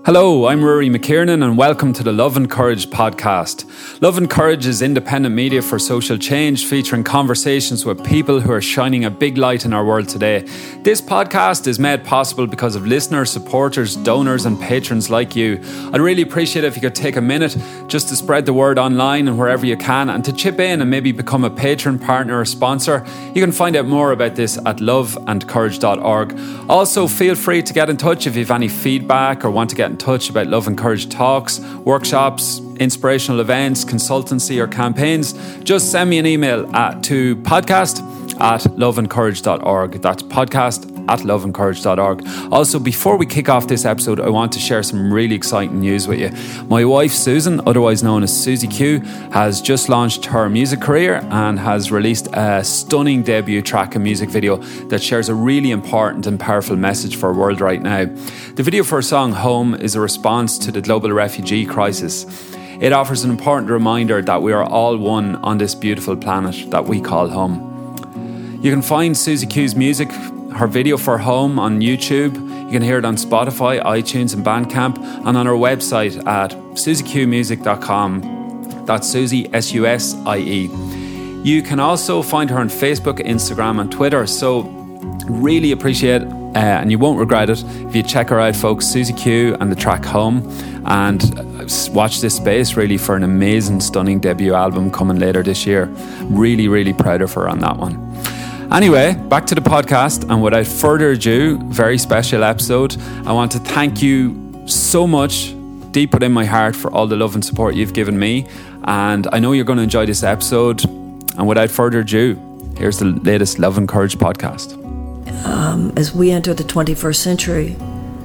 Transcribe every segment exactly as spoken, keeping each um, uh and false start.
Hello, I'm Rory McKiernan and welcome to the Love and Courage podcast. Love and Courage is independent media for social change, featuring conversations with people who are shining a big light in our world today. This podcast is made possible because of listeners, supporters, donors and patrons like you. I'd really appreciate it if you could take a minute just to spread the word online and wherever you can, and to chip in and maybe become a patron, partner or sponsor. You can find out more about this at love and courage dot org. Also, feel free to get in touch if you have any feedback or want to get in touch about Love and Courage talks, workshops, inspirational events, consultancy or campaigns. Just send me an email at, to podcast at love and courage dot org. That's podcast at love and courage dot org. Also, before we kick off this episode, I want to share some really exciting news with you. My wife Susan, otherwise known as Susie Q, has just launched her music career and has released a stunning debut track and music video that shares a really important and powerful message for our world right now. The video for her song Home is a response to the global refugee crisis. It offers an important reminder that we are all one on this beautiful planet that we call home. You can find Susie Q's music, her video for Home, on YouTube. You can hear it on Spotify, iTunes and Bandcamp, and on our website at susie q music dot com. That's Susie, S U S I E. You can also find her on Facebook, Instagram and Twitter, so really appreciate it, uh, and you won't regret it if you check her out, folks. Susie Q and the track Home, and watch this space really for an amazing, stunning debut album coming later this year. Really, really proud of her on that one. Anyway, back to the podcast, and without further ado, very special episode. I want to thank you so much, deep within my heart, for all the love and support you've given me, and I know you're going to enjoy this episode. And without further ado, here's the latest Love and Courage podcast. Um, as we enter the twenty-first century,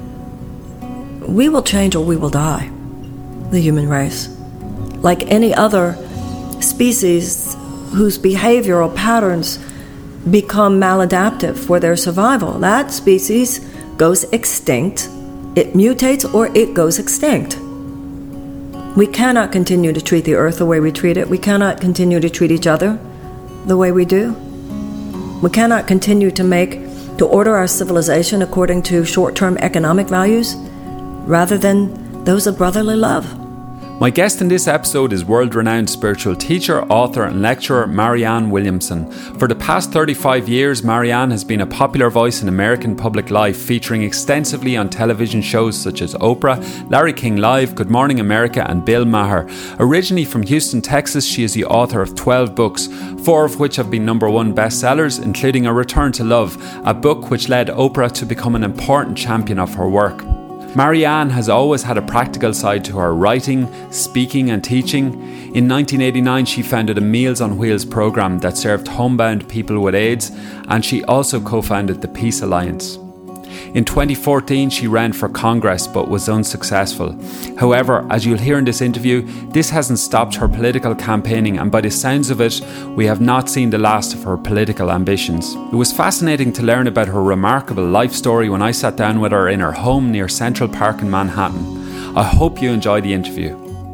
we will change or we will die, the human race. Like any other species whose behavioral patterns become maladaptive for their survival, that species goes extinct, it mutates, or it goes extinct. We cannot continue to treat the earth the way we treat it. We cannot continue to treat each other the way we do. We cannot continue to make, to order our civilization according to short-term economic values rather than those of brotherly love. My guest in this episode is world-renowned spiritual teacher, author and lecturer Marianne Williamson. For the past thirty-five years, Marianne has been a popular voice in American public life, featuring extensively on television shows such as Oprah, Larry King Live, Good Morning America and Bill Maher. Originally from Houston, Texas, she is the author of twelve books, four of which have been number one bestsellers, including A Return to Love, a book which led Oprah to become an important champion of her work. Marianne has always had a practical side to her writing, speaking and teaching. In nineteen eighty-nine, she founded a Meals on Wheels program that served homebound people with AIDS, and she also co-founded the Peace Alliance. In twenty fourteen, she ran for Congress but was unsuccessful. However, as you'll hear in this interview, this hasn't stopped her political campaigning, and by the sounds of it, we have not seen the last of her political ambitions. It was fascinating to learn about her remarkable life story when I sat down with her in her home near Central Park in Manhattan. I hope you enjoy the interview.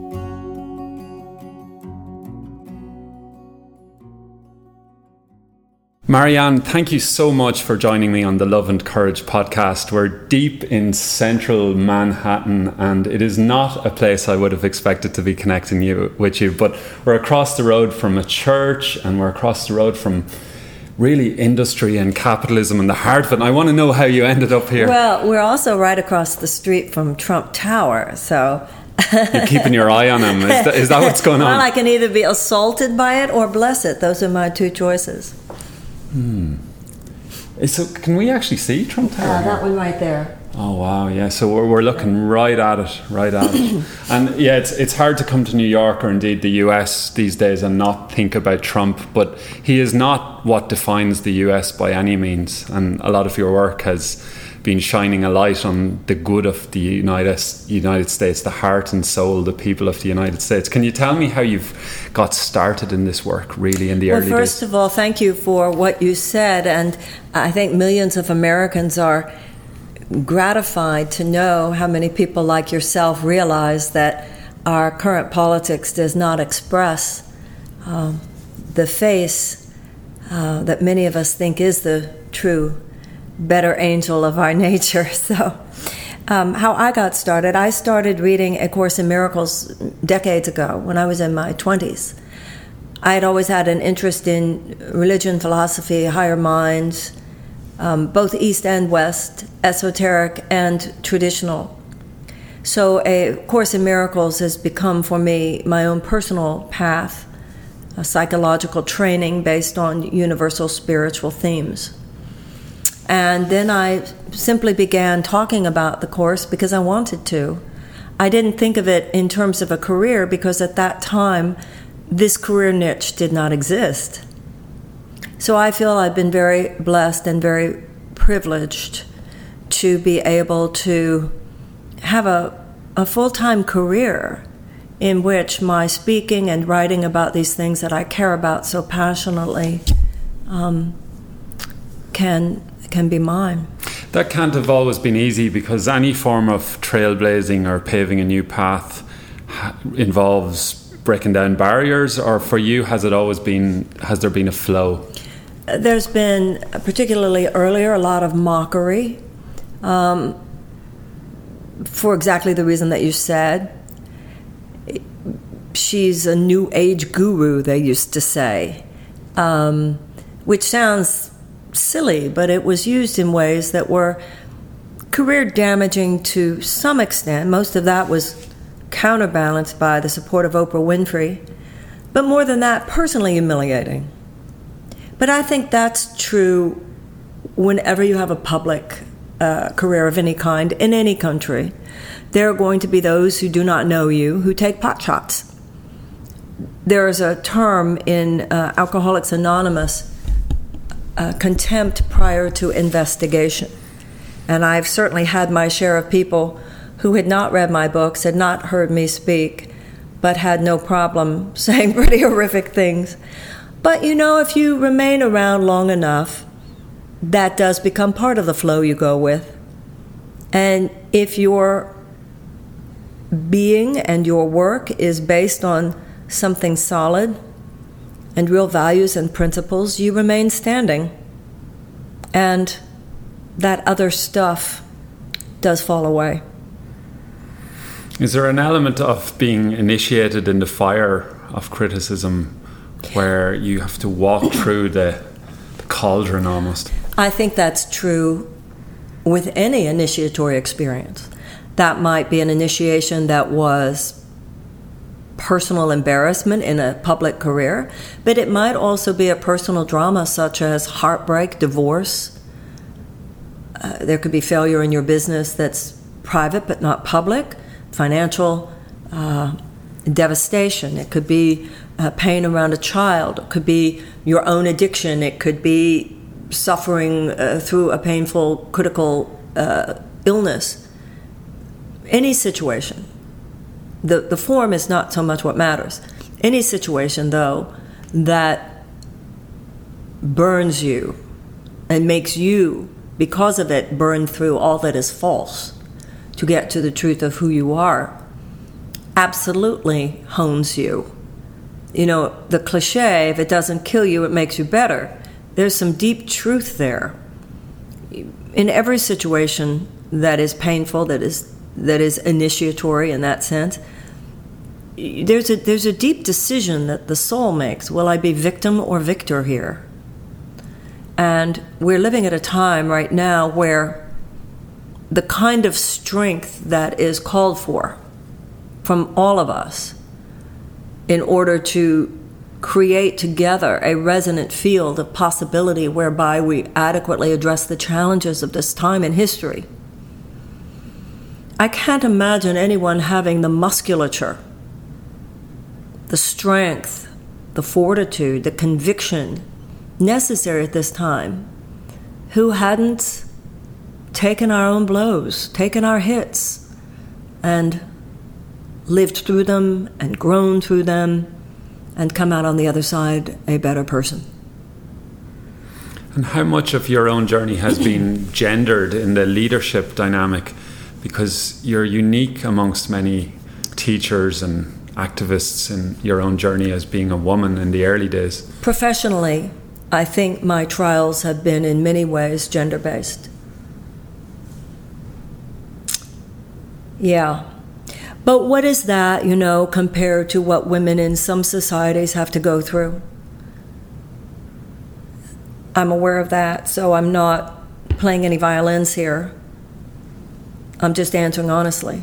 Marianne, thank you so much for joining me on the Love and Courage podcast. We're deep in central Manhattan, and it is not a place I would have expected to be connecting you with you, but we're across the road from a church, and we're across the road from really industry and capitalism and the heart of it. And I want to know how you ended up here. Well, we're also right across the street from Trump Tower, so... You're keeping your eye on him. Is that, is that what's going on? Well, I can either be assaulted by it or bless it. Those are my two choices. Hmm. So can we actually see Trump Tower? Uh, that one right there. Oh wow, yeah. So we're we're looking right at it, right at it. And yeah, it's it's hard to come to New York or indeed the U S these days and not think about Trump. But he is not what defines the U S by any means. And a lot of your work has been shining a light on the good of the United United States, the heart and soul, the people of the United States. Can you tell me how you've got started in this work, really, in the well, early days? Well, first of all, thank you for what you said, and I think millions of Americans are gratified to know how many people like yourself realize that our current politics does not express um, the face uh, that many of us think is the true better angel of our nature. So Um, how I got started, I started reading A Course in Miracles decades ago when I was in my twenties. I had always had an interest in religion, philosophy, higher minds, um, both East and West, esoteric and traditional. So A Course in Miracles has become for me my own personal path, a psychological training based on universal spiritual themes. And then I simply began talking about the Course because I wanted to. I didn't think of it in terms of a career because at that time, this career niche did not exist. So I feel I've been very blessed and very privileged to be able to have a, a full-time career in which my speaking and writing about these things that I care about so passionately um, can can be mine. That can't have always been easy because any form of trailblazing or paving a new path ha- involves breaking down barriers, or for you, has it always been, has there been a flow? There's been, particularly earlier, a lot of mockery um, for exactly the reason that you said. She's a new age guru, they used to say, um, which sounds silly, but it was used in ways that were career damaging to some extent. Most of that was counterbalanced by the support of Oprah Winfrey, but more than that, personally humiliating. But I think that's true whenever you have a public uh, career of any kind in any country. There are going to be those who do not know you who take pot shots. There is a term in uh, Alcoholics Anonymous, uh, contempt prior to investigation. And I've certainly had my share of people who had not read my books, had not heard me speak, but had no problem saying pretty horrific things. But, you know, if you remain around long enough, that does become part of the flow you go with. And if your being and your work is based on something solid and real values and principles, you remain standing. And that other stuff does fall away. Is there an element of being initiated in the fire of criticism where you have to walk through the, the cauldron almost? I think that's true with any initiatory experience. That might be an initiation that was personal embarrassment in a public career, but it might also be a personal drama such as heartbreak, divorce. Uh, there could be failure in your business that's private but not public, financial uh, devastation. It could be uh, pain around a child. It could be your own addiction. It could be suffering uh, through a painful, critical uh, illness. Any situation. The, the form is not so much what matters. Any situation, though, that burns you and makes you, because of it, burn through all that is false to get to the truth of who you are, absolutely hones you. You know, the cliche, if it doesn't kill you, it makes you better. There's some deep truth there. In every situation that is painful, that is that is initiatory in that sense, there's a there's a deep decision that the soul makes. Will I be victim or victor here? And we're living at a time right now where the kind of strength that is called for from all of us in order to create together a resonant field of possibility whereby we adequately address the challenges of this time in history. I can't imagine anyone having the musculature, the strength, the fortitude, the conviction necessary at this time who hadn't taken our own blows, taken our hits, and lived through them and grown through them and come out on the other side a better person. And how much of your own journey has been gendered in the leadership dynamic? Because you're unique amongst many teachers and activists in your own journey as being a woman in the early days. Professionally, I think my trials have been in many ways gender-based. Yeah. But what is that, you know, compared to what women in some societies have to go through? I'm aware of that, so I'm not playing any violins here. I'm just answering honestly.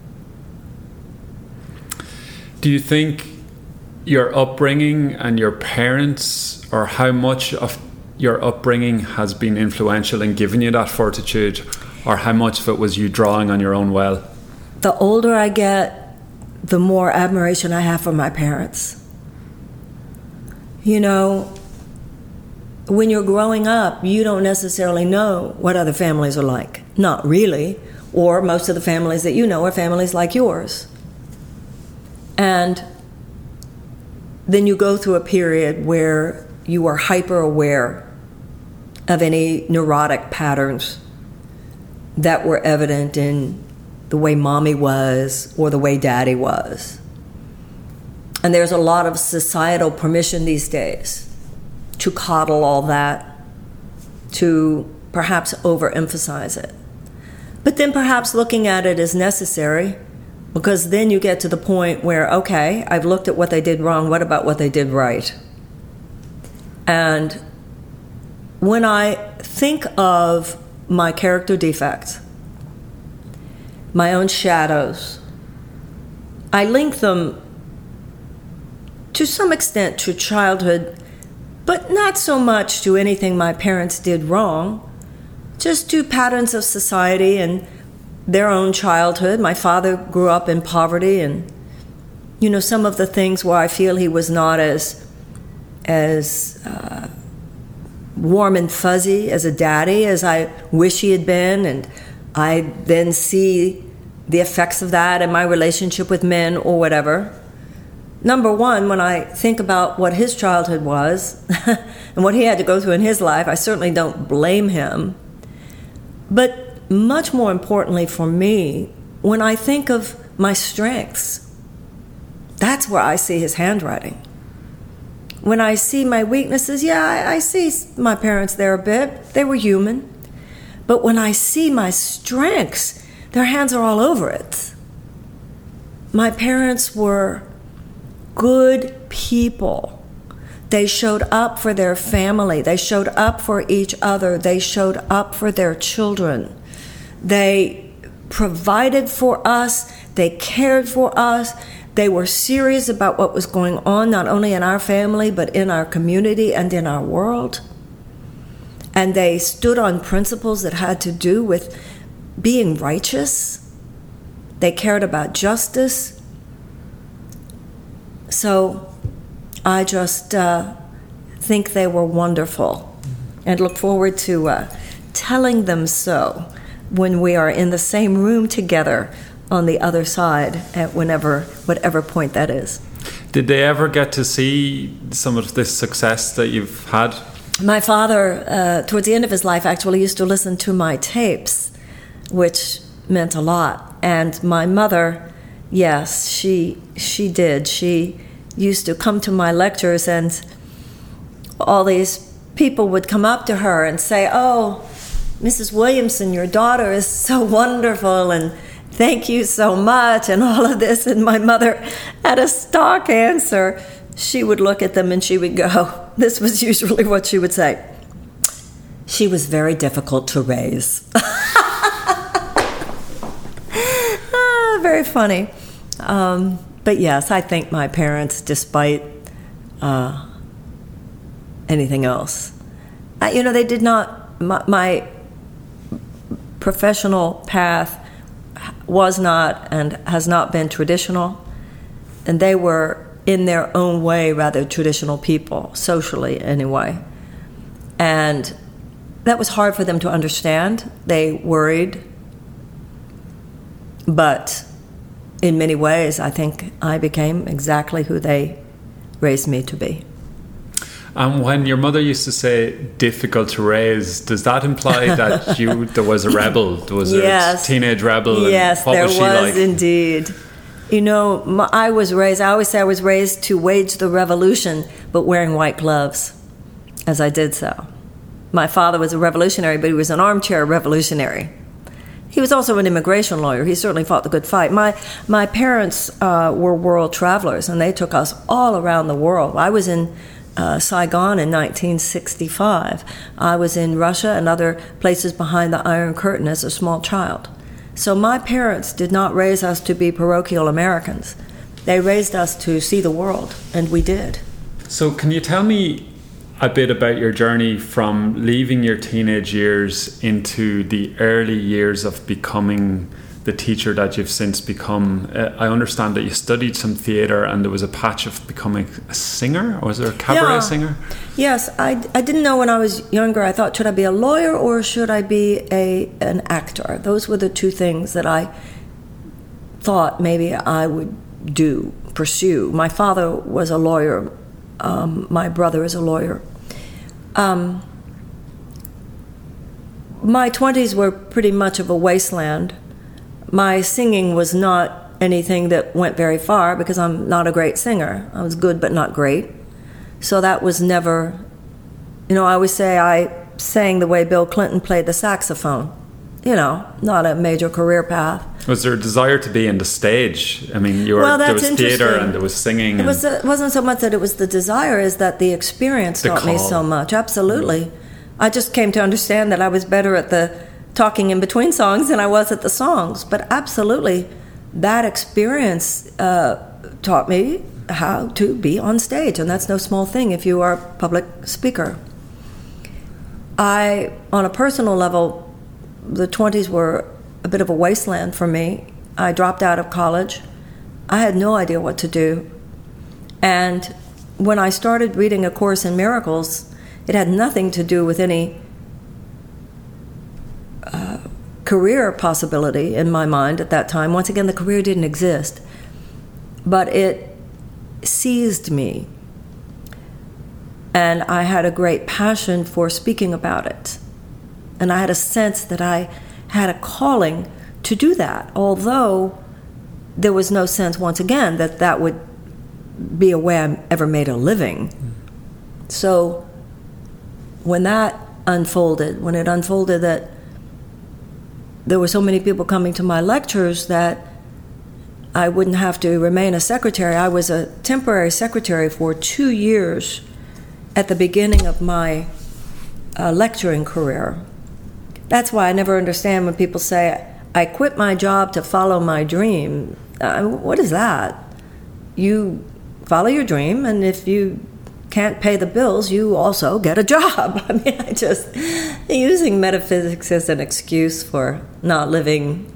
Do you think your upbringing and your parents, or how much of your upbringing has been influential in giving you that fortitude, or how much of it was you drawing on your own well? The older I get, the more admiration I have for my parents. You know, when you're growing up, you don't necessarily know what other families are like. Not really. Or most of the families that you know are families like yours. And then you go through a period where you are hyper aware of any neurotic patterns that were evident in the way mommy was or the way daddy was. And there's a lot of societal permission these days to coddle all that, to perhaps overemphasize it. But then perhaps looking at it is necessary, because then you get to the point where, okay, I've looked at what they did wrong, what about what they did right? And when I think of my character defects, my own shadows, I link them to some extent to childhood, but not so much to anything my parents did wrong, just to patterns of society and their own childhood. My father grew up in poverty, and, you know, some of the things where I feel he was not as, as uh, warm and fuzzy as a daddy as I wish he had been, and I then see the effects of that in my relationship with men or whatever. Number one, when I think about what his childhood was and what he had to go through in his life, I certainly don't blame him. But much more importantly for me, when I think of my strengths, that's where I see his handwriting. When I see my weaknesses, yeah, I, I see my parents there a bit. They were human. But when I see my strengths, their hands are all over it. My parents were good people. They showed up for their family. They showed up for each other. They showed up for their children. They provided for us. They cared for us. They were serious about what was going on, not only in our family, but in our community and in our world. And they stood on principles that had to do with being righteous. They cared about justice. So I just uh, think they were wonderful and look forward to uh, telling them so when we are in the same room together on the other side at whenever, whatever point that is. Did they ever get to see some of this success that you've had? My father, uh, towards the end of his life, actually used to listen to my tapes, which meant a lot. And my mother, yes, she she did. She used to come to my lectures, and all these people would come up to her and say, "Oh, Missus Williamson, your daughter is so wonderful, and thank you so much," and all of this. And my mother had a stock answer. She would look at them and she would go, this was usually what she would say: "She was very difficult to raise." ah, very funny. Um, but yes, I think my parents, despite uh, anything else, I, you know, they did not, my, my professional path was not and has not been traditional, and they were in their own way rather traditional people, socially anyway. And that was hard for them to understand. They worried. But in many ways, I think I became exactly who they raised me to be. And when your mother used to say difficult to raise, does that imply that you there was a rebel? There was yes. a teenage rebel? Yes, and what there was, she was like? Indeed. You know, my, I was raised, I always say I was raised to wage the revolution, but wearing white gloves as I did so. My father was a revolutionary, but he was an armchair revolutionary. He was also an immigration lawyer. He certainly fought the good fight. My my parents uh, were world travelers, and they took us all around the world. I was in uh, Saigon in nineteen sixty-five. I was in Russia and other places behind the Iron Curtain as a small child. So my parents did not raise us to be parochial Americans. They raised us to see the world, and we did. So can you tell me a bit about your journey from leaving your teenage years into the early years of becoming the teacher that you've since become? Uh, I understand that you studied some theatre and there was a patch of becoming a singer, or was there a cabaret yeah. singer? Yes, I, I didn't know when I was younger. I thought, should I be a lawyer or should I be a an actor? Those were the two things that I thought maybe I would do, pursue. My father was a lawyer. Um, my brother is a lawyer. Um, my twenties were pretty much of a wasteland. My singing was not anything that went very far because I'm not a great singer. I was good but not great. So that was never, you know, I always say I sang the way Bill Clinton played the saxophone. You know, not a major career path. Was there a desire to be in the stage? I mean, you were, well, there that's was theatre and there was singing. It, was, it wasn't so much that it was the desire, is that the experience the taught call. me so much. Absolutely. Mm. I just came to understand that I was better at the talking in between songs than I was at the songs. But absolutely, that experience uh, taught me how to be on stage, and that's no small thing if you are a public speaker. I, on a personal level, the twenties were a bit of a wasteland for me. I dropped out of college. I had no idea what to do. And when I started reading A Course in Miracles, it had nothing to do with any uh, career possibility in my mind at that time. Once again, the career didn't exist. But it seized me. And I had a great passion for speaking about it. And I had a sense that I had a calling to do that, although there was no sense, once again, that that would be a way I ever made a living. Mm. So when that unfolded, when it unfolded that there were so many people coming to my lectures that I wouldn't have to remain a secretary. I was a temporary secretary for two years at the beginning of my uh, lecturing career. That's why I never understand when people say, I quit my job to follow my dream. Uh, what is that? You follow your dream, and if you can't pay the bills, you also get a job. I mean, I just, using metaphysics as an excuse for not living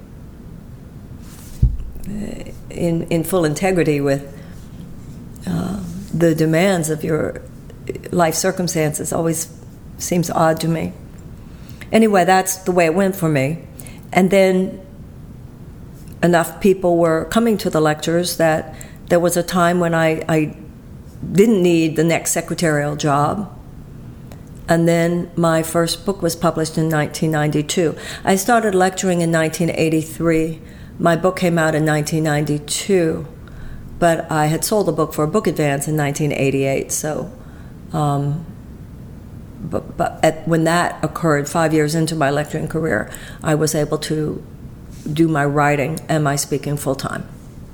in, in full integrity with uh, the demands of your life circumstances always seems odd to me. Anyway, that's the way it went for me. And then enough people were coming to the lectures that there was a time when I, I didn't need the next secretarial job. And then my first book was published in nineteen ninety-two. I started lecturing in nineteen eighty-three. My book came out in nineteen ninety-two, but I had sold the book for a book advance in nineteen eighty-eight. So um, But, but at, when that occurred, five years into my lecturing career, I was able to do my writing and my speaking full time.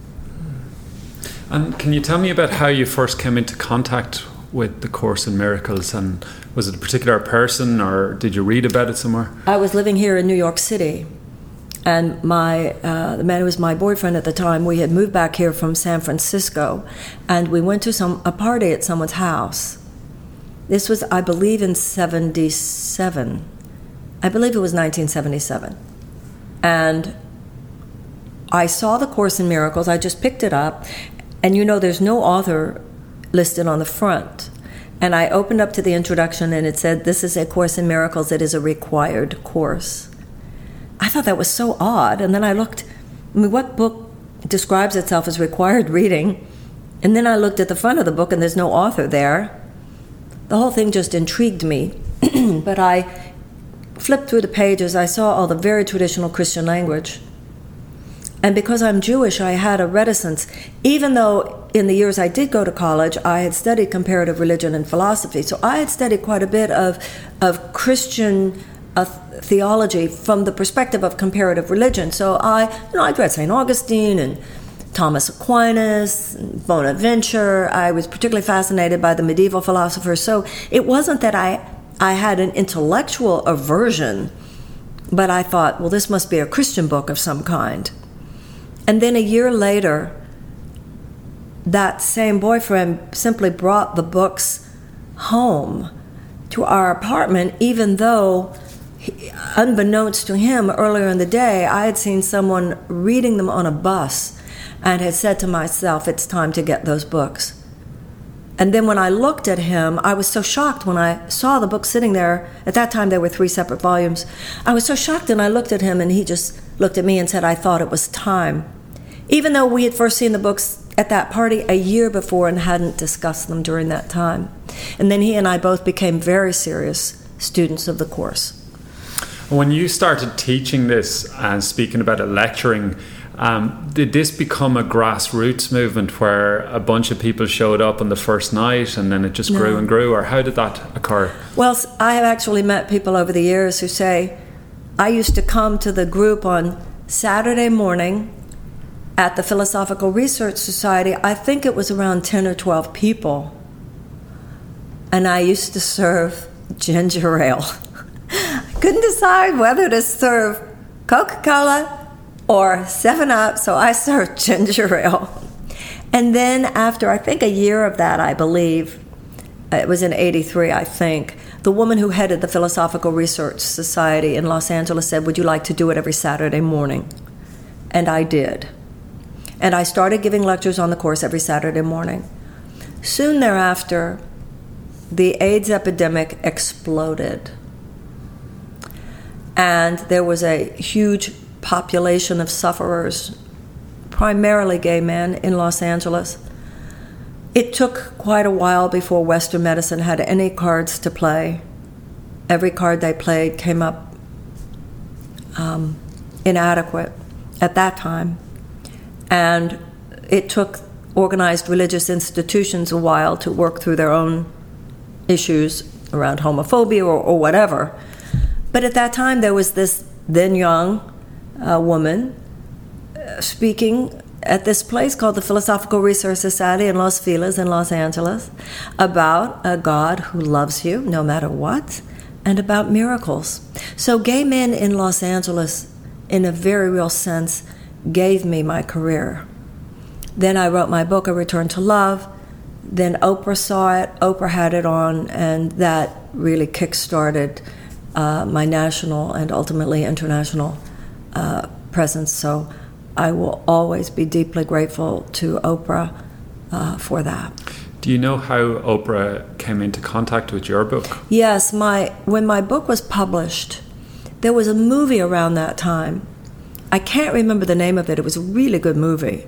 And can you tell me about how you first came into contact with the Course in Miracles? And was it a particular person, or did you read about it somewhere? I was living here in New York City, and my uh, the man who was my boyfriend at the time, we had moved back here from San Francisco, and we went to some a party at someone's house. This was, I believe, in seventy-seven. I believe it was nineteen seventy-seven. And I saw the Course in Miracles. I just picked it up. And you know, there's no author listed on the front. And I opened up to the introduction, and it said, this is a Course in Miracles. It is a required course. I thought that was so odd. And then I looked, I mean, what book describes itself as required reading? And then I looked at the front of the book, and there's no author there. The whole thing just intrigued me, but I flipped through the pages. I saw all the very traditional Christian language. And because I'm Jewish, I had a reticence. Even though in the years I did go to college, I had studied comparative religion and philosophy. So I had studied quite a bit of, of Christian a th- theology from the perspective of comparative religion. So I, you know, I read Saint Augustine and Thomas Aquinas, and Bonaventure. I was particularly fascinated by the medieval philosophers. So it wasn't that I, I had an intellectual aversion, but I thought, well, this must be a Christian book of some kind. And then a year later, that same boyfriend simply brought the books home to our apartment, even though, he, unbeknownst to him, earlier in the day, I had seen someone reading them on a bus and had said to myself, it's time to get those books. And then when I looked at him, I was so shocked when I saw the book sitting there. At that time, there were three separate volumes. I was so shocked, and I looked at him, and he just looked at me and said, I thought it was time. Even though we had first seen the books at that party a year before and hadn't discussed them during that time. And then he and I both became very serious students of the course. When you started teaching this and speaking about it, lecturing, um, did this become a grassroots movement where a bunch of people showed up on the first night and then it just grew no. and grew, or how did that occur? Well, I have actually met people over the years who say, I used to come to the group on Saturday morning at the Philosophical Research Society. I think it was around ten or twelve people. And I used to serve ginger ale. I couldn't decide whether to serve Coca-Cola or seven up, so I served ginger ale. And then after, I think a year of that, I believe, it was in eighty-three, I think, the woman who headed the Philosophical Research Society in Los Angeles said, would you like to do it every Saturday morning? And I did. And I started giving lectures on the course every Saturday morning. Soon thereafter, the AIDS epidemic exploded. And there was a huge population of sufferers, primarily gay men, in Los Angeles. It took quite a while before Western medicine had any cards to play. Every card they played came up um, inadequate at that time. And it took organized religious institutions a while to work through their own issues around homophobia or, or whatever. But at that time, there was this then young uh, woman uh, speaking at this place called the Philosophical Research Society in Los Feliz in Los Angeles about a God who loves you no matter what, and about miracles. So gay men in Los Angeles, in a very real sense, gave me my career. Then I wrote my book, A Return to Love. Then Oprah saw it, Oprah had it on, and that really kick-started uh, my national and ultimately international uh, presence. So I will always be deeply grateful to Oprah uh, for that. Do you know how Oprah came into contact with your book? Yes, my when my book was published, there was a movie around that time. I can't remember the name of it. It was a really good movie.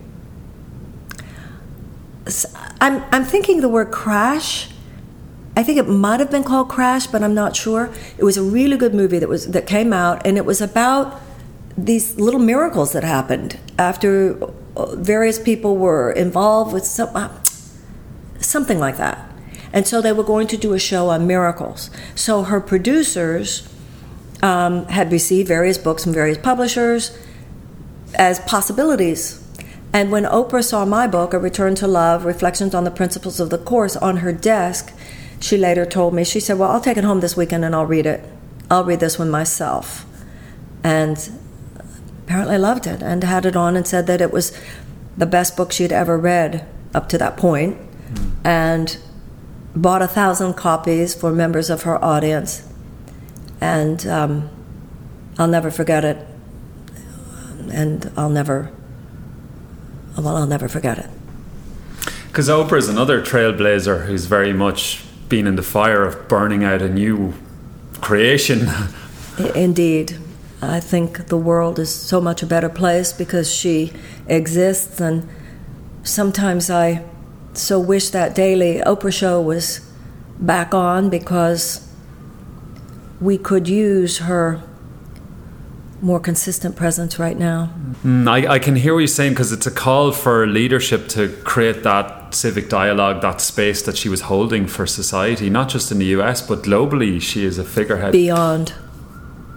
I'm I'm thinking the word Crash. I think it might have been called Crash, but I'm not sure. It was a really good movie that was that came out, and it was about these little miracles that happened after various people were involved with some, uh, something like that. And so they were going to do a show on miracles. So her producers um, had received various books from various publishers as possibilities. And when Oprah saw my book, A Return to Love, Reflections on the Principles of the Course, on her desk, she later told me, she said, well, I'll take it home this weekend and I'll read it. I'll read this one myself. And apparently loved it and had it on and said that it was the best book she'd ever read up to that point, mm. and bought a thousand copies for members of her audience. And um, I'll never forget it. And I'll never, well, I'll never forget it. Because Oprah is another trailblazer who's very much been in the fire of burning out a new creation. Indeed. I think the world is so much a better place because she exists, and sometimes I so wish that daily Oprah show was back on because we could use her more consistent presence right now. Mm, I, I can hear what you're saying, because it's a call for leadership to create that civic dialogue, that space that she was holding for society, not just in the U S, but globally. She is a figurehead. Beyond.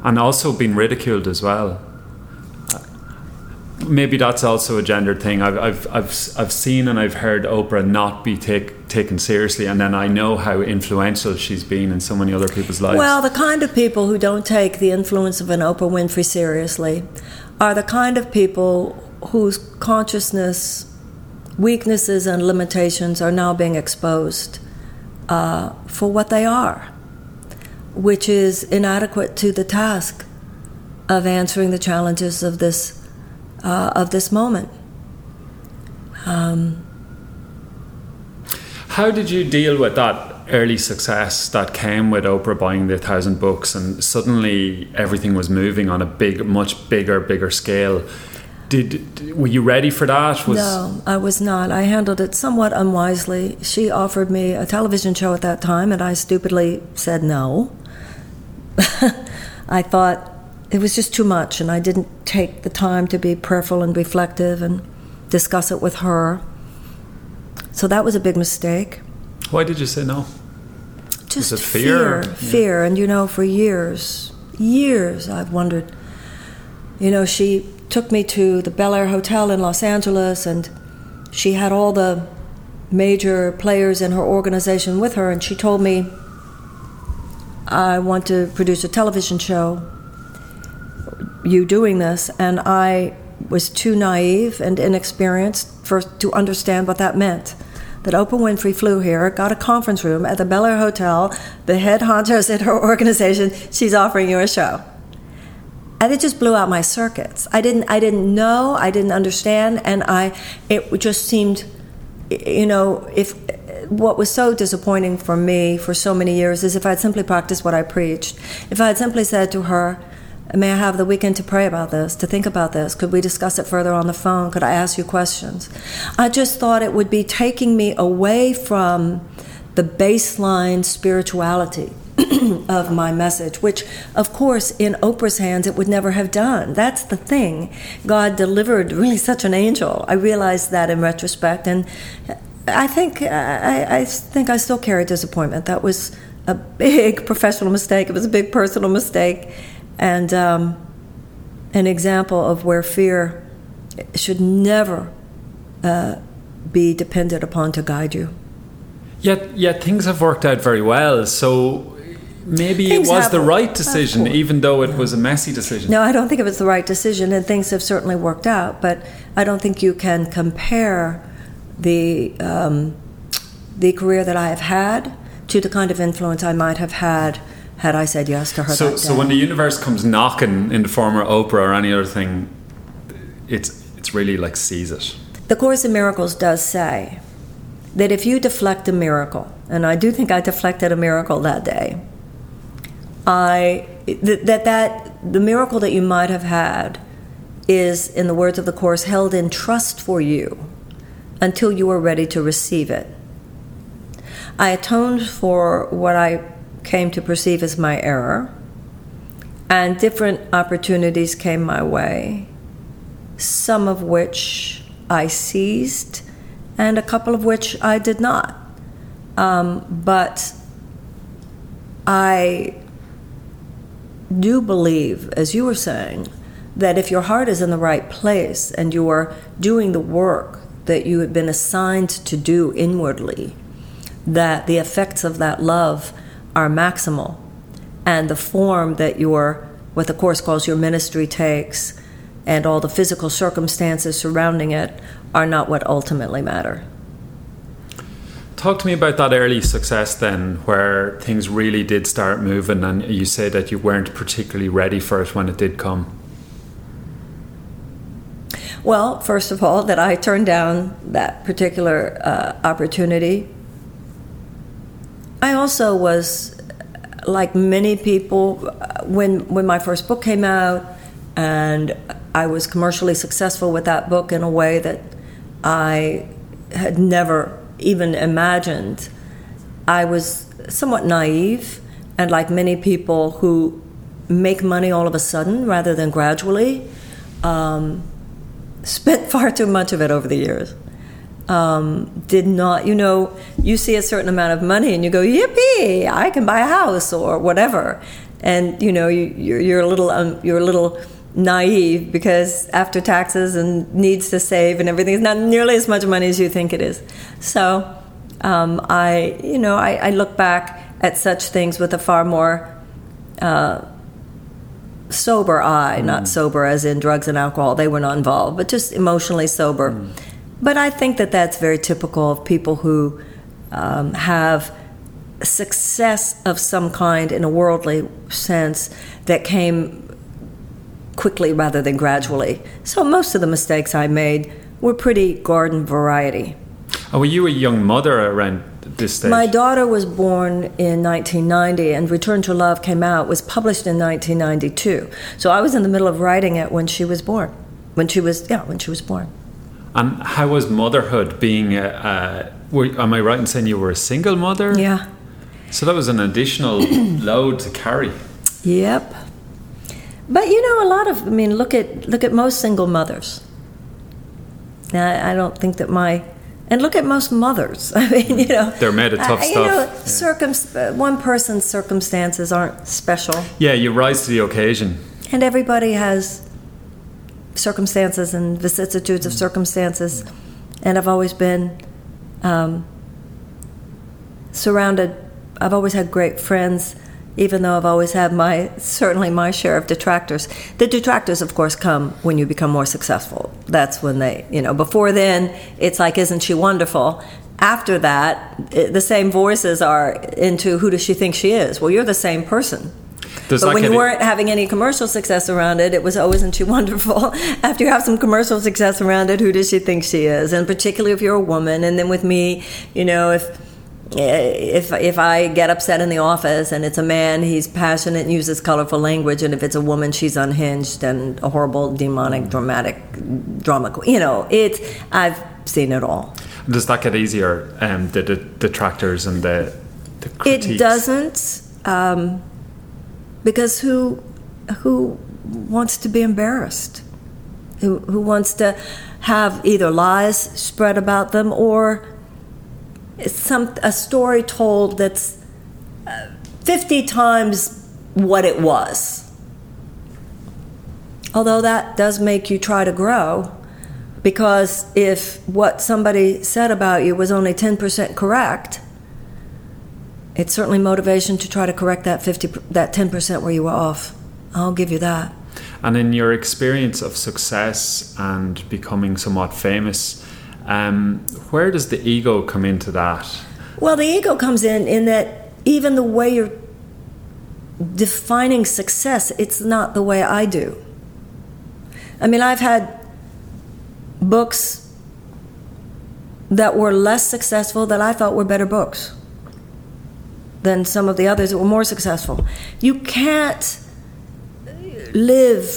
and also been ridiculed as well. Maybe that's also a gendered thing. I've I've I've I've seen and I've heard Oprah not be take, taken seriously, and then I know how influential she's been in so many other people's lives. Well, the kind of people who don't take the influence of an Oprah Winfrey seriously are the kind of people whose consciousness, weaknesses, and limitations are now being exposed uh, for what they are, which is inadequate to the task of answering the challenges of this. Uh, of this moment. Um, How did you deal with that early success that came with Oprah buying the thousand books, and suddenly everything was moving on a big, much bigger, bigger scale? Did were you ready for that? Was no, I was not. I handled it somewhat unwisely. She offered me a television show at that time, and I stupidly said no. I thought it was just too much, and I didn't take the time to be prayerful and reflective and discuss it with her. So that was a big mistake. Why did you say no? Just was it fear? Fear, fear. And, you know, for years, years I've wondered. You know, she took me to the Bel Air Hotel in Los Angeles, and she had all the major players in her organization with her, and she told me, I want to produce a television show, you doing this, and I was too naive and inexperienced for to understand what that meant. That Oprah Winfrey flew here, got a conference room at the Bel Air Hotel, the head honchos in her organization, she's offering you a show. And it just blew out my circuits. I didn't I didn't know, I didn't understand, and I it just seemed, you know, if what was so disappointing for me for so many years is if I had simply practiced what I preached. If I had simply said to her, may I have the weekend to pray about this, to think about this? Could we discuss it further on the phone? Could I ask you questions? I just thought it would be taking me away from the baseline spirituality of my message, which, of course, in Oprah's hands, it would never have done. That's the thing. God delivered really such an angel. I realized that in retrospect, and I think I, I think I still carry disappointment. That was a big professional mistake. It was a big personal mistake. And um, an example of where fear should never uh, be depended upon to guide you. Yet, yet things have worked out very well. So maybe things it was the right decision, even though it no. was a messy decision. No, I don't think it was the right decision, and things have certainly worked out. But I don't think you can compare the um, the career that I have had to the kind of influence I might have had had I said yes to her so, that day. So when the universe comes knocking in the form of Oprah or any other thing, it's it's really like seize it. The Course in Miracles does say that if you deflect a miracle, and I do think I deflected a miracle that day, I th- that that the miracle that you might have had is, in the words of the Course, held in trust for you until you are ready to receive it. I atoned for what I came to perceive as my error, and different opportunities came my way, some of which I seized and a couple of which I did not. Um, but I do believe, as you were saying, that if your heart is in the right place and you are doing the work that you have been assigned to do inwardly, that the effects of that love are maximal, and the form that your, what the Course calls your ministry takes, and all the physical circumstances surrounding it are not what ultimately matter. Talk to me about that early success then, where things really did start moving, and you say that you weren't particularly ready for it when it did come. Well, first of all, that I turned down that particular uh, opportunity. I also was, like many people, when when my first book came out, and I was commercially successful with that book in a way that I had never even imagined, I was somewhat naive, and like many people who make money all of a sudden rather than gradually, um, spent far too much of it over the years. Um, did not, you know, you see a certain amount of money and you go, yippee, I can buy a house or whatever. and you know you, you're, you're a little um, you're a little naive because after taxes and needs to save and everything, it's not nearly as much money as you think it is. So um, I you know I, I look back at such things with a far more uh, sober eye, mm. not sober as in drugs and alcohol, they were not involved, but just emotionally sober. Mm. But I think that that's very typical of people who um, have success of some kind in a worldly sense that came quickly rather than gradually. So most of the mistakes I made were pretty garden variety. Oh, were you a young mother around this stage? My daughter was born in nineteen ninety, and Return to Love came out, was published in nineteen ninety-two. So I was in the middle of writing it when she was born. When she was, yeah, when she was born. And how was motherhood being, a, a, were, am I right in saying you were a single mother? Yeah. So that was an additional load to carry. Yep. But you know, a lot of, I mean, look at look at most single mothers. I, I don't think that my, and look at most mothers. I mean, you know. They're made of tough uh, stuff. You know, yeah. circum, one person's circumstances aren't special. Yeah, you rise to the occasion. And everybody has circumstances and vicissitudes of circumstances. And I've always been um, surrounded, I've always had great friends, even though I've always had my, certainly my share of detractors. The detractors, of course, come when you become more successful. That's when they, you know, before then, it's like, isn't she wonderful? After that, it, the same voices are into who does she think she is? Well, you're the same person. Does but when you it... weren't having any commercial success around it, it was, oh, isn't she wonderful? After you have some commercial success around it, who does she think she is? And particularly if you're a woman. And then with me, you know, if If if I get upset in the office and it's a man, he's passionate and uses colorful language, and if it's a woman, she's unhinged and a horrible, demonic, dramatic drama queen. You know, it's, I've seen it all. Does that get easier, um, the, the detractors and the, the critiques? It doesn't, um, because who who wants to be embarrassed? Who who wants to have either lies spread about them or some a story told that's fifty times what it was. Although that does make you try to grow, because if what somebody said about you was only ten percent correct, it's certainly motivation to try to correct that fifty that ten percent where you were off. I'll give you that. And in your experience of success and becoming somewhat famous, Um, where does the ego come into that? Well, the ego comes in in that even the way you're defining success, it's not the way I do. I mean, I've had books that were less successful that I thought were better books than some of the others that were more successful. You can't live...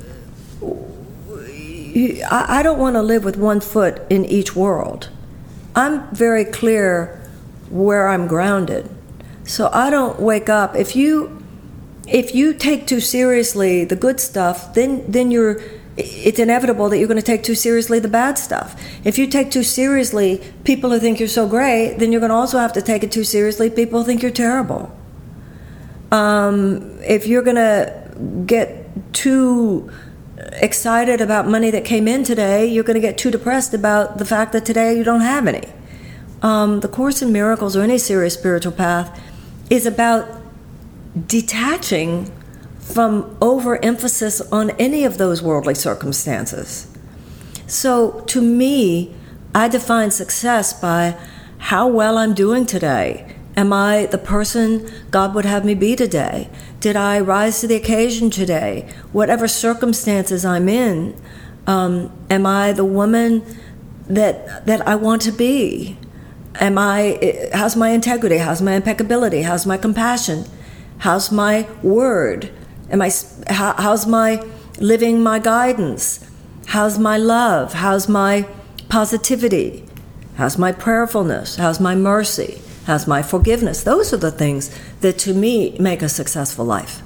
I don't want to live with one foot in each world. I'm very clear where I'm grounded. So I don't wake up. If you if you take too seriously the good stuff, then then you're it's inevitable that you're going to take too seriously the bad stuff. If you take too seriously people who think you're so great, then you're going to also have to take it too seriously people who think you're terrible. Um, if you're going to get too excited about money that came in today, you're going to get too depressed about the fact that today you don't have any. Um, the Course in Miracles, or any serious spiritual path, is about detaching from overemphasis on any of those worldly circumstances. So to me, I define success by how well I'm doing today. Am I the person God would have me be today? Did I rise to the occasion today? Whatever circumstances I'm in, um, am I the woman that that I want to be? Am I? How's my integrity? How's my impeccability? How's my compassion? How's my word? Am I? How, how's my living my guidance? How's my love? How's my positivity? How's my prayerfulness? How's my mercy? How's my forgiveness? Those are the things that, to me, make a successful life.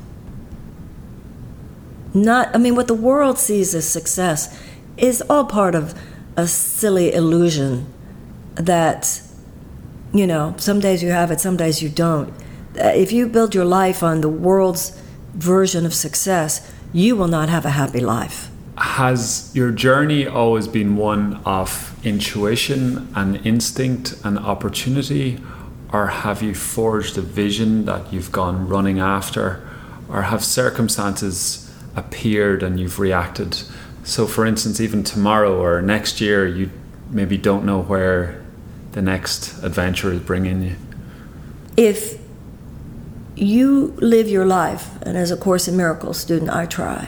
Not, I mean, what the world sees as success is all part of a silly illusion that, you know, some days you have it, some days you don't. If you build your life on the world's version of success, you will not have a happy life. Has your journey always been one of intuition and instinct and opportunity, or have you forged a vision that you've gone running after, or have circumstances appeared and you've reacted? So for instance, even tomorrow or next year, you maybe don't know where the next adventure is bringing you. If you live your life, and as a Course in Miracles student, I try,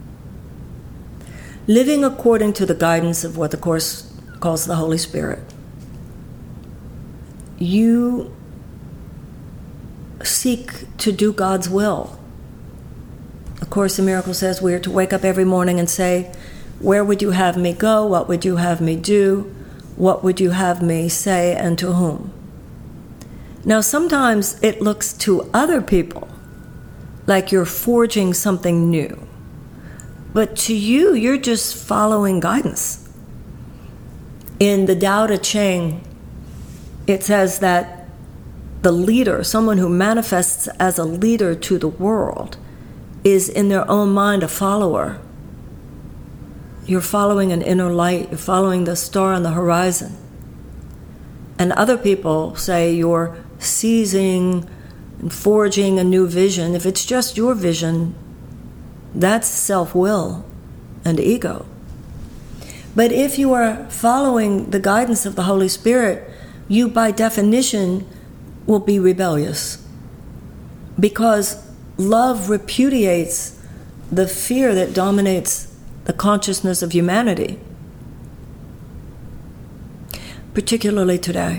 living according to the guidance of what the Course calls the Holy Spirit, you seek to do God's will. The Course in Miracles says we are to wake up every morning and say, where would you have me go? What would you have me do? What would you have me say, and to whom? Now, sometimes it looks to other people like you're forging something new. But to you, you're just following guidance. In the Tao Te Ching, it says that the leader, someone who manifests as a leader to the world, is in their own mind a follower. You're following an inner light. You're following the star on the horizon. And other people say you're seizing and forging a new vision. If it's just your vision, that's self-will and ego. But if you are following the guidance of the Holy Spirit, you by definition will be rebellious. Because love repudiates the fear that dominates the consciousness of humanity, particularly today.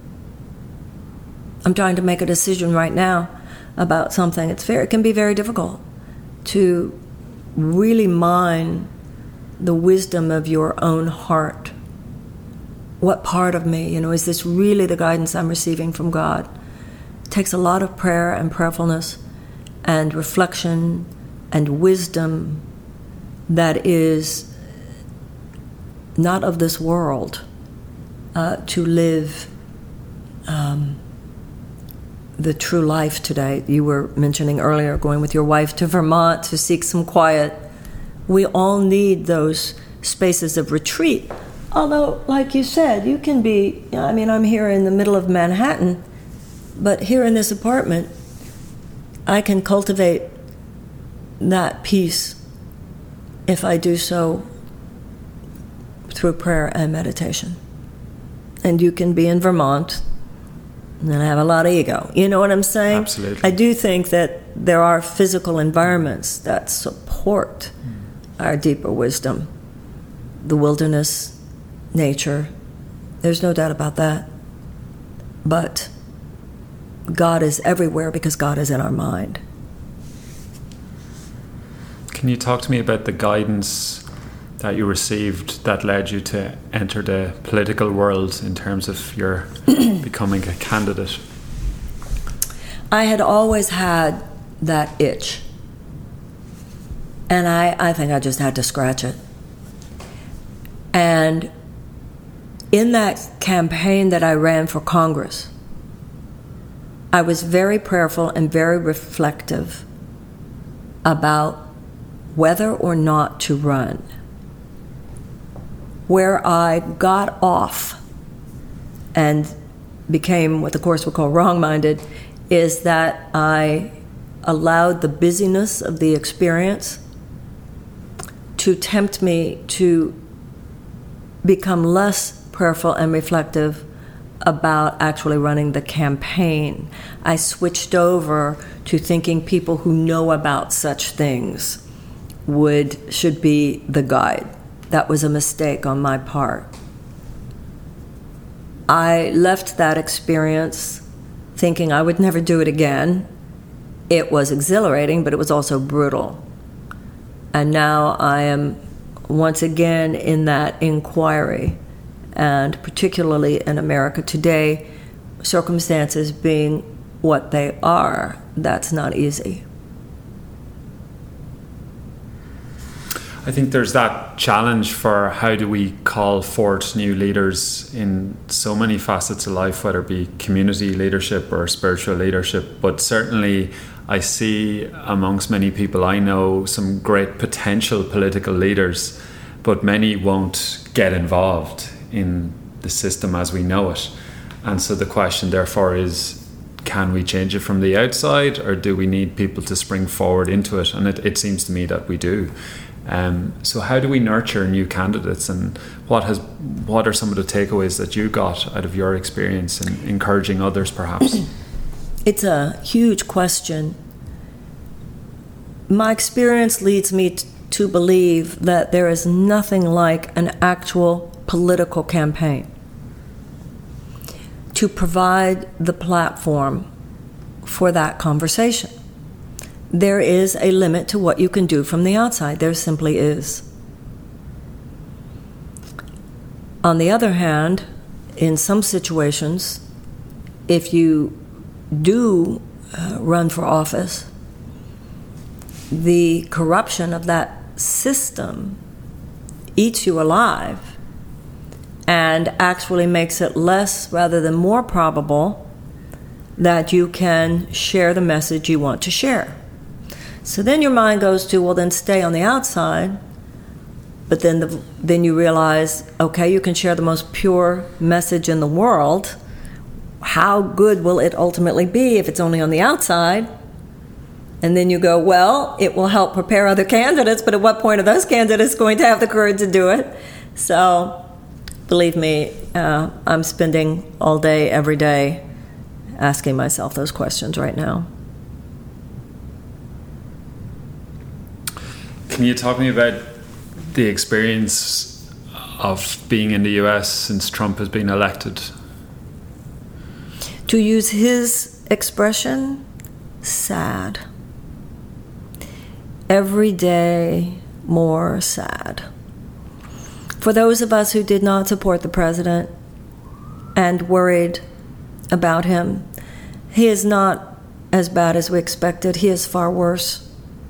I'm trying to make a decision right now about something. It's very, it can be very difficult to really mine the wisdom of your own heart. What part of me, you know, is this really the guidance I'm receiving from God? It takes a lot of prayer and prayerfulness and reflection and wisdom that is not of this world uh, to live um, the true life today. You were mentioning earlier going with your wife to Vermont to seek some quiet. We all need those spaces of retreat. Although, like you said, you can be, I mean, I'm here in the middle of Manhattan, but here in this apartment, I can cultivate that peace if I do so through prayer and meditation. And you can be in Vermont and have a lot of ego. You know what I'm saying? Absolutely. I do think that there are physical environments that support mm. our deeper wisdom. The wilderness, nature, there's no doubt about that. But God is everywhere because God is in our mind. Can you talk to me about the guidance that you received that led you to enter the political world in terms of your becoming a candidate? I had always had that itch. And I, I think I just had to scratch it. And in that campaign that I ran for Congress, I was very prayerful and very reflective about whether or not to run. Where I got off and became what the Course would call wrong-minded is that I allowed the busyness of the experience to tempt me to become less prayerful and reflective about actually running the campaign. I switched over to thinking people who know about such things would should be the guide. That was a mistake on my part. I left that experience thinking I would never do it again. It was exhilarating, but it was also brutal. And now I am once again in that inquiry, and particularly in America today, circumstances being what they are, that's not easy. I think there's that challenge for how do we call forth new leaders in so many facets of life, whether it be community leadership or spiritual leadership. But certainly I see amongst many people I know some great potential political leaders, but many won't get involved in the system as we know it. And so the question therefore is, can we change it from the outside, or do we need people to spring forward into it? And it, it seems to me that we do. Um, so how do we nurture new candidates, and what has what are some of the takeaways that you got out of your experience in encouraging others perhaps? It's a huge question. My experience leads me t- to believe that there is nothing like an actual political campaign to provide the platform for that conversation. There is a limit to what you can do from the outside. There simply is. On the other hand, in some situations, if you do uh, run for office, the corruption of that system eats you alive and actually makes it less rather than more probable that you can share the message you want to share. So then your mind goes to, well, then stay on the outside, but then the, then you realize, okay, you can share the most pure message in the world. How good will it ultimately be if it's only on the outside? And then you go, well, it will help prepare other candidates, but at what point are those candidates going to have the courage to do it? So believe me, uh, I'm spending all day, every day, asking myself those questions right now. Can you talk to me about the experience of being in the U S since Trump has been elected? To use his expression, sad. Every day more sad. For those of us who did not support the president and worried about him, he is not as bad as we expected. He is far worse.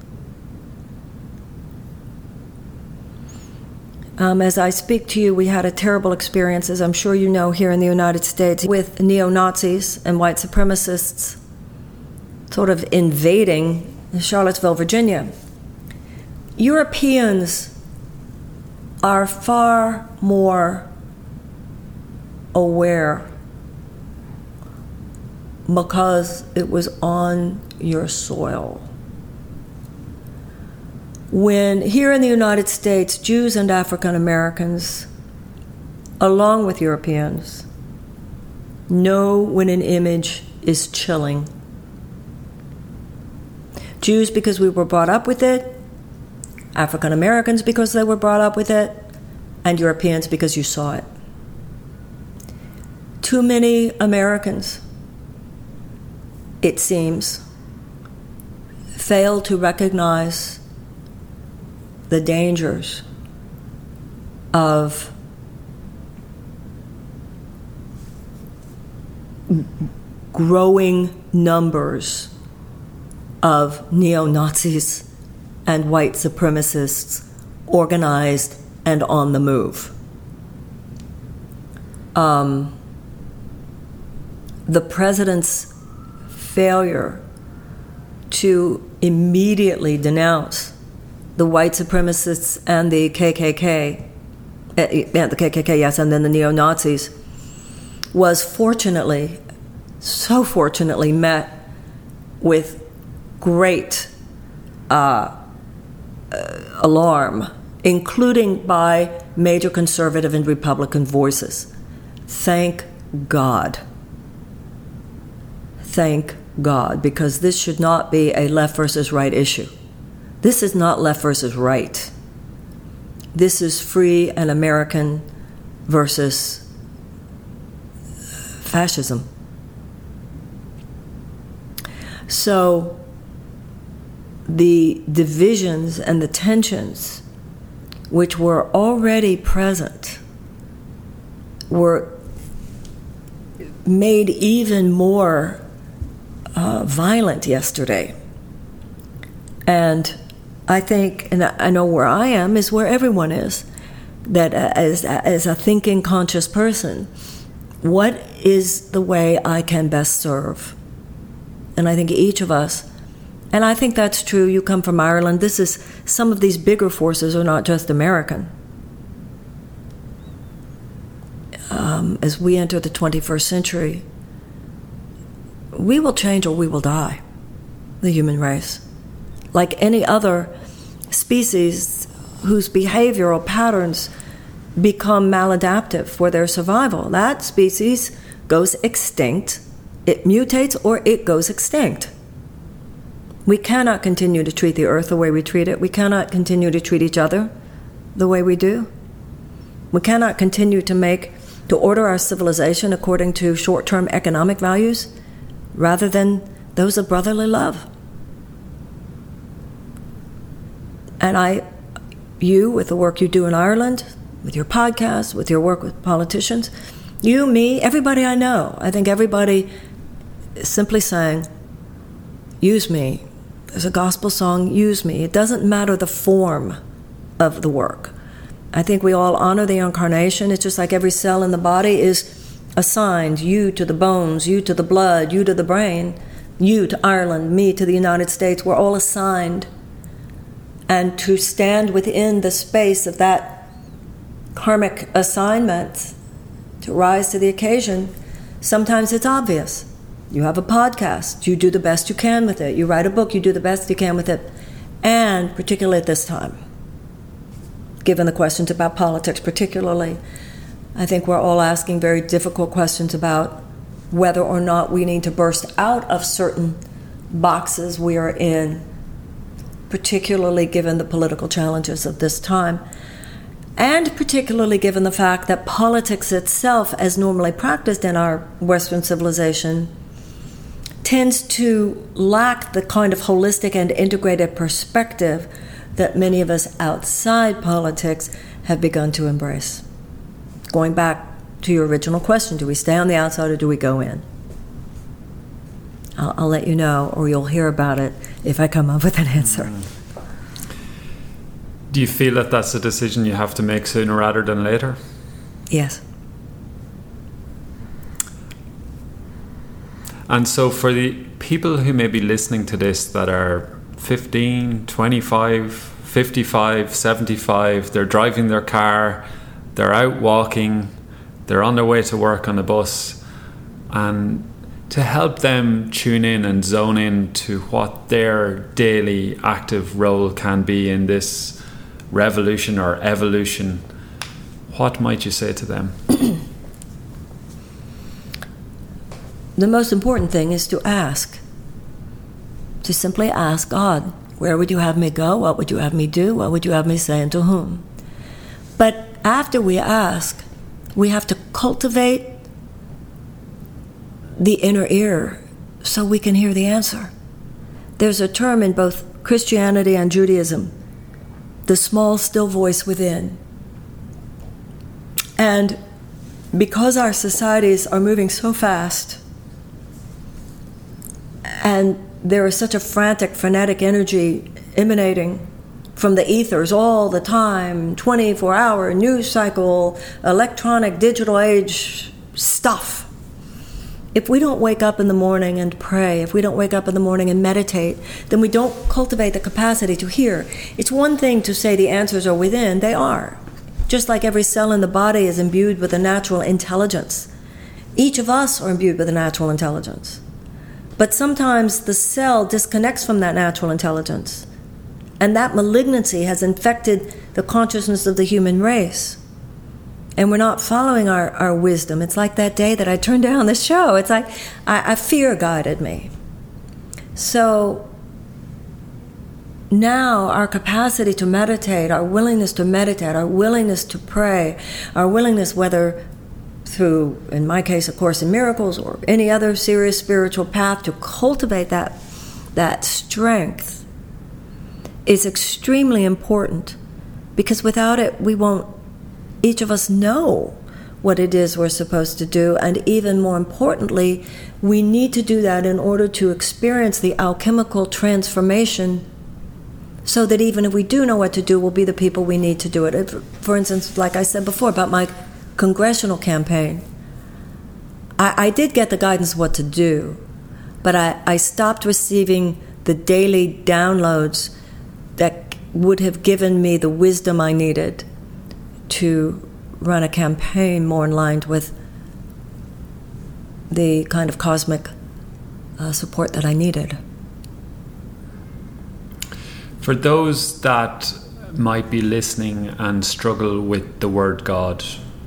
Um, as I speak to you, we had a terrible experience, as I'm sure you know, here in the United States with neo-Nazis and white supremacists sort of invading Charlottesville, Virginia. Europeans are far more aware because it was on your soil. When here in the United States, Jews and African Americans, along with Europeans, know when an image is chilling. Jews because we were brought up with it, African Americans because they were brought up with it, and Europeans because you saw it. Too many Americans, it seems, fail to recognize the dangers of growing numbers of neo-Nazis and white supremacists organized and on the move. Um, the president's failure to immediately denounce the white supremacists and the K K K, and the K K K, yes, and then the neo-Nazis, was fortunately, so fortunately met with great uh, uh, alarm, including by major conservative and Republican voices. Thank God. Thank God, because this should not be a left versus right issue. This is not left versus right. This is free and American versus fascism. So the divisions and the tensions which were already present were made even more uh, violent yesterday. And I think, and I know where I am, is where everyone is, that as, as a thinking, conscious person, what is the way I can best serve? And I think each of us And I think that's true. You come from Ireland. This is, some of these bigger forces are not just American. Um, as we enter the twenty-first century, we will change or we will die, the human race. Like any other species whose behavioral patterns become maladaptive for their survival, that species goes extinct. It mutates or it goes extinct. We cannot continue to treat the earth the way we treat it. We cannot continue to treat each other the way we do. We cannot continue to make, to order our civilization according to short-term economic values rather than those of brotherly love. And I, you, with the work you do in Ireland, with your podcast, with your work with politicians, you, me, everybody I know, I think everybody is simply saying, use me. There's a gospel song, use me. It doesn't matter the form of the work. I think we all honor the incarnation. It's just like every cell in the body is assigned, you to the bones, you to the blood, you to the brain, you to Ireland, me to the United States. We're all assigned. And to stand within the space of that karmic assignment, to rise to the occasion, sometimes it's obvious. You have a podcast, you do the best you can with it. You write a book, you do the best you can with it. And particularly at this time, given the questions about politics particularly, I think we're all asking very difficult questions about whether or not we need to burst out of certain boxes we are in, particularly given the political challenges of this time, and particularly given the fact that politics itself, as normally practiced in our Western civilization, tends to lack the kind of holistic and integrated perspective that many of us outside politics have begun to embrace. Going back to your original question, do we stay on the outside or do we go in? I'll, I'll let you know, or you'll hear about it if I come up with an answer. Mm. Do you feel that that's a decision you have to make sooner rather than later? Yes. And so for the people who may be listening to this that are fifteen, twenty-five, fifty-five, seventy-five, they're driving their car, they're out walking, they're on their way to work on a bus, and to help them tune in and zone in to what their daily active role can be in this revolution or evolution, what might you say to them? The most important thing is to ask. To simply ask God, where would you have me go? What would you have me do? What would you have me say and to whom? But after we ask, we have to cultivate the inner ear so we can hear the answer. There's a term in both Christianity and Judaism, the small, still voice within. And because our societies are moving so fast, and there is such a frantic, frenetic energy emanating from the ethers all the time, twenty-four hour news cycle, electronic, digital age stuff. If we don't wake up in the morning and pray, if we don't wake up in the morning and meditate, then we don't cultivate the capacity to hear. It's one thing to say the answers are within. They are. Just like every cell in the body is imbued with a natural intelligence. Each of us are imbued with a natural intelligence. But sometimes the cell disconnects from that natural intelligence. And that malignancy has infected the consciousness of the human race. And we're not following our, our wisdom. It's like that day that I turned down the show. It's like I, I fear guided me. So now our capacity to meditate, our willingness to meditate, our willingness to pray, our willingness, whether through, in my case, A Course in Miracles or any other serious spiritual path, to cultivate that, that strength is extremely important, because without it, we won't, each of us, know what it is we're supposed to do. And even more importantly, we need to do that in order to experience the alchemical transformation, so that even if we do know what to do, we'll be the people we need to do it. For instance, like I said before about my congressional campaign, I, I did get the guidance what to do, but I, I stopped receiving the daily downloads that would have given me the wisdom I needed to run a campaign more in line with the kind of cosmic uh, support that I needed. For those that might be listening and struggle with the word God,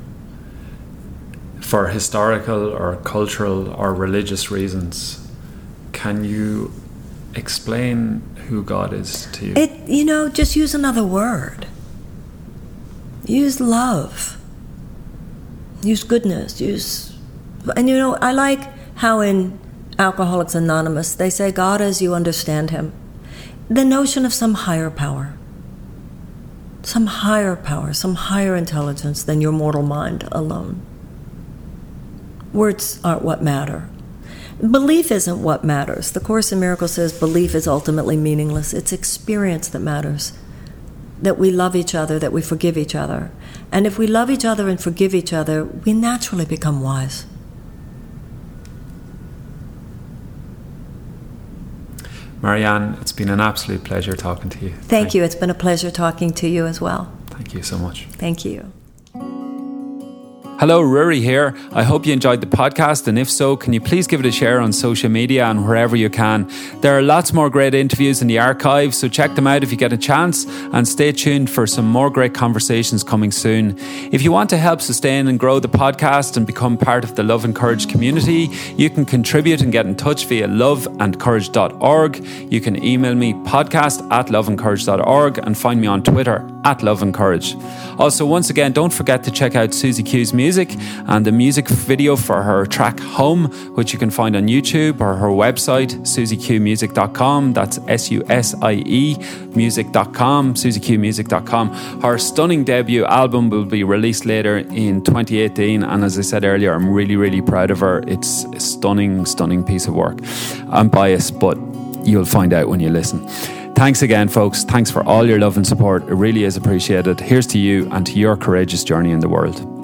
for historical or cultural or religious reasons, can you explain who God is to you? It, you know, just use another word. Use love. Use goodness. Use, and you know, I like how in Alcoholics Anonymous they say God as you understand him. The notion of some higher power. Some higher power, some higher intelligence than your mortal mind alone. Words aren't what matter. Belief isn't what matters. The Course in Miracles says belief is ultimately meaningless. It's experience that matters. That we love each other, that we forgive each other. And if we love each other and forgive each other, we naturally become wise. Marianne, it's been an absolute pleasure talking to you. Thank, Thank you. It's been a pleasure talking to you as well. Thank you so much. Thank you. Hello, Rory here. I hope you enjoyed the podcast, and if so, can you please give it a share on social media and wherever you can. There are lots more great interviews in the archive, so check them out if you get a chance, and stay tuned for some more great conversations coming soon. If you want to help sustain and grow the podcast and become part of the Love and Courage community, you can contribute and get in touch via love and courage dot org. You can email me podcast at love and courage dot org and find me on Twitter at Love and Courage. Also, once again, don't forget to check out Susie Q's music and the music video for her track Home, which you can find on YouTube, or her website, susie q music dot com. That's S U S I E music dot com, susie q music dot com. Her stunning debut album will be released later in twenty eighteen, and as I said earlier, I'm really, really proud of her. It's a stunning, stunning piece of work. I'm biased, but you'll find out when you listen. Thanks again, folks. Thanks for all your love and support. It really is appreciated. Here's to you and to your courageous journey in the world.